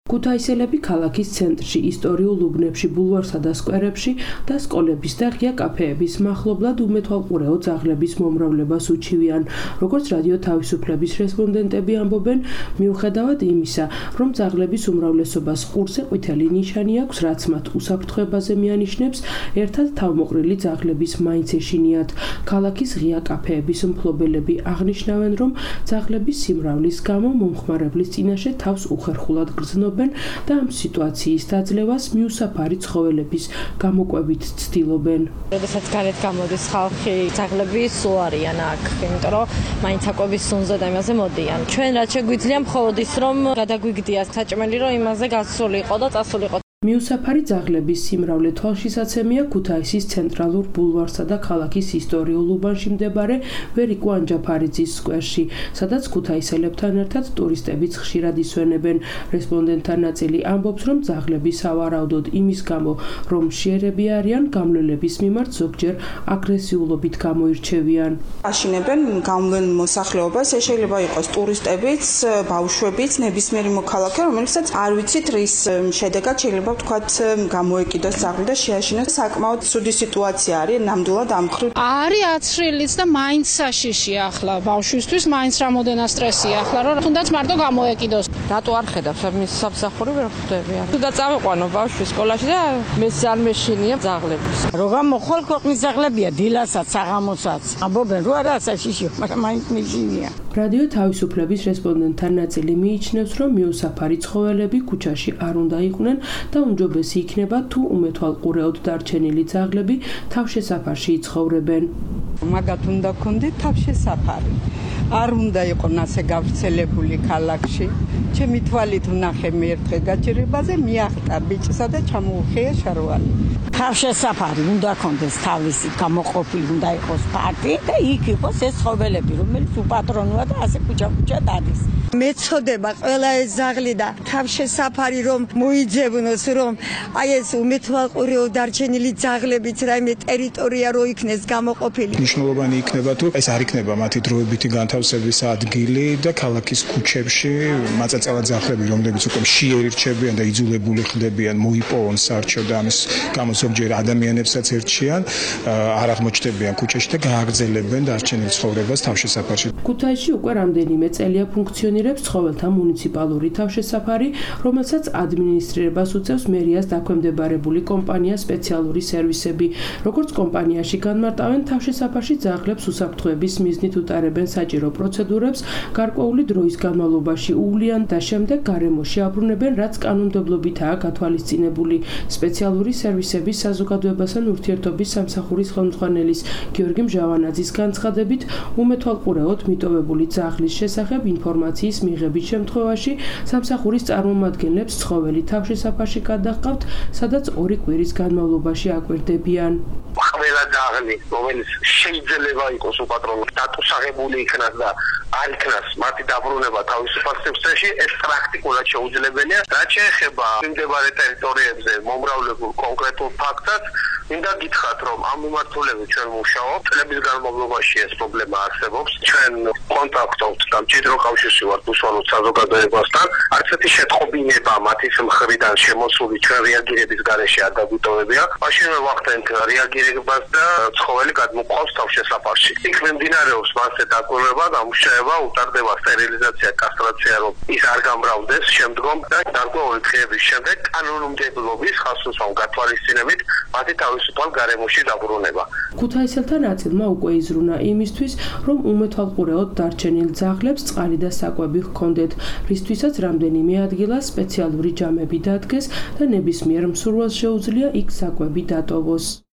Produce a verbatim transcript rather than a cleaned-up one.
ქუთაისელები ქალაქის ცენტრში, ისტორიულ უბნებში, ბულვარსა და სკვერებში და სკოლების და ღია კაფეების მახლობლად უმეთვალყურეო ძაღლების მომრავლებას უჩივიან. Როგორც რადიო თავისუფლების რესპონდენტები ამბობენ, მიუხედავად იმისა, რომ ძაღლების უმრავლესობას ყურზე ყვითელი ნიშანი აქვს, რაც მათ უსაფრთხოებაზე მიანიშნებს, ერთად თავმოყრილი ძაღლების მაინც ეშინიათ. ქალაქის ღია კაფეების მფლობელები აღნიშნავენ, რომ ძაღლების სიმრავლის გამო მომხმარებლის წინაშე თავს უხერხულად გრძნობენ და ამ სიტუაციის დაძლევას მიუსაფარი ცხოველების გამოკვებით ცდილობენ. როდესაც გარეთ გამოდის ხალხი, ძაღლები სულ არიან აქ, იმიტომ რომ მაინც აკვების სუნზე და იმაზე მოდიან. ჩვენ რაც შეგვიძლია მხოლოდ ის, რომ გადაგვიგდია საჭმელი, რომ იმაზე გასულიყო და წასულიყო. მიუსაფარი ძაღლების სიმრავლე თვალშისაცემია ქუთაისის ცენტრალურ ბულვარსა და ქალაქის ისტორიულ უბანში მდებარე ვერიკო ანჯაფარიძის სკვერში, სადაც ქუთაისელებთან ერთად ტურისტებიც ხშირად ისვენებენ. რესპონდენტთა ნაწილი ამბობს, რომ ძაღლები სავარაუდოდ იმის გამო, რომ მშიერები არიან, გამლელების მიმართ ზოგჯერ აგრესიულობით გამოირჩევიან. აშინებენ გამლელ მოსახლეობას, ეს შეიძლება იყოს ტურისტებიც, ბავშვებიც, ნებისმიერი მოქალაქე, რომელსაც არ ვიცით რის შედეგად შეიძლება ვთქვათ გამოეკიდოს ძაღლი და შეაშინოს. საკმაოდ ცუდი სიტუაცია არის, ნამდვილად ამხრივ. არის აცრილიც და მაინც საშიშია ახლა ბავშვისთვის, მაინც რამოდენა სტრესია ახლა, რომ თუნდაც მარტო გამოეკიდოს. რატო არ ხედავს მის სამსახური ვერ ხვდები. თუნდაც წავიყვანო ბავშვი სკოლაში და მეც არ მეშინია ძაღლების. როგორ მოხვალ ქვეყნის ძაღლებია, დილასაც, საღამოსაც. ამბობენ რომ არა საშიშია, მაგრამ მაინც მეშინია. რადიო თავისუფლების რესპონდენტთა ნაწილი მიიჩნევს, რომ მიუსაფარი ცხოველები ქუჩაში არ უნდა იყვნენ და უმჯობესი იქნება თუ უმეთვალყურეოდ დარჩენილი ძაღლები თავშესაფარში იცხოვრებენ. მაგათ უნდა გქონდეთ თავშესაფარი. არ უნდა იყონ ასე გავრცელებული ქალაქში. ჩემი თვალით ვნახე მე ერთხე გაჭირებაზე, მიახტა ბიჭსა და ჩამოუხია შარვალი. თავშესაფარი უნდა გქონდეს თავისი გამოყოფილი უნდა იყოს პარტი და იქ იყოს ეს ცხოველები, რომელიც უპატრონოა და ასე ქუჩა-ქუჩა დადის. მეწოდება ყველა ეს ძაღლი და თავშესაფარი რომ მოიძებნოს, რომ აი ეს უმეთვალყურეო დარჩენილი ძაღლებიც რაიმე ტერიტორია რო იქნეს გამოყოფილი. მნიშვნელოვანი იქნება თუ ეს არ იქნება მათი დროებითი განთავსების ადგილი და ქალაქის ქუჩებში მაწაწელა ძაღლები, რომლებიც უკვე მშიერი რჩებიან და იძულებული ხდებიან მოიპოვონ სარჩო და ამის გამო ზოგჯერ ადამიანებსაც ერჩიან, არ აღმოჩნდებიან ქუჩაში და გააგრძელებენ დარჩენილ ცხოვრებას თავშესაფარში. ქუთაისში უკვე რამდენიმე წელია ფუნქციონირებს ცხოველთა მუნიციპალური თავშესაფარი, რომელსაც ადმინისტრირებას უწევს მერიას დაქვემდებარებული კომპანია სპეციალური სერვისები. როგორც კომპანიაში განმარტავენ, თავშესაფარში ძაღლებს უსაფრთხოების მიზნით უტარებენ საჭირო პროცედურებს, გარკვეული დროის განმავლობაში უვლიან და შემდეგ გარემოში აბრუნებენ, რაც კანონმდებლობითაა გათვალისწინებული. სპეციალური სერვისების საზოგადოებასთან ურთიერთობის სამსახურის ხელმძღვანელის გიორგი მჟავანაძის განცხადებით, უმეთვალყურეოდ მიტოვებული ძაღლის შესახებ ინფორმაციის მიღების შემთხვევაში სამსახურის წარმომადგენლებს ცხოველი თავშესაფარში გადაჰყავთ, სადაც ორი კვირის განმავლობაში აკვირდებიან. ყველა ძაღლი, რომელიც შეიძლება იყოს უპატრონო, დატუსაღებული იქნას და არ იქნას მათი დაბრუნება თავისუფალ სივრცეში, ეს პრაქტიკულად შეუძლებელია. რაც შეეხება მიმდებარე ტერიტორიებზე მომრავლებულ კონკრეტულ ფაქტს, მინდა გითხრათ, რომ ამ მიმართულებით ჩვენ მუშაობთ. წლების განმავლობაში ეს პრობლემა არსებობს. ჩვენ კონტაქტობთ და მჭიდრო კავშირში ვართ უსვანო საზოგადოებასთან. არც ერთი შეტყობინება მათის მხრიდან შემოსული ჩვენ რეაგირების გარეშე არ დაგვიტოვებია. მაშინვე ვახდენთ რეაგირებას და ცხოველი გადმოყვავს თავშესაფარში. იქ მიმდინარეობს მასზე დაკვირვება, დამუშავება, უტარდება სტერილიზაცია, კასტრაცია, რომ ის არ გამრავლდეს შემდგომ და გარკვეული დღეების შემდეგ კანონმდებლობის ხასუსავ გათვალისწინებით მათი თავისუფალ გარემოში დაბრუნება. ქუთაისელთა ნაწილმა უკვე იზრუნა იმისთვის, რომ უმეთვალყურეოდ დარჩენილ ძაღლებს წყალი და საკვები ჰქონდეთ, რისთვისაც რამდენიმე ადგილას სპეციალური ჯამები დადგეს და ნებისმიერ მსურველს შეუძლია იქ საკვები დატოვოს.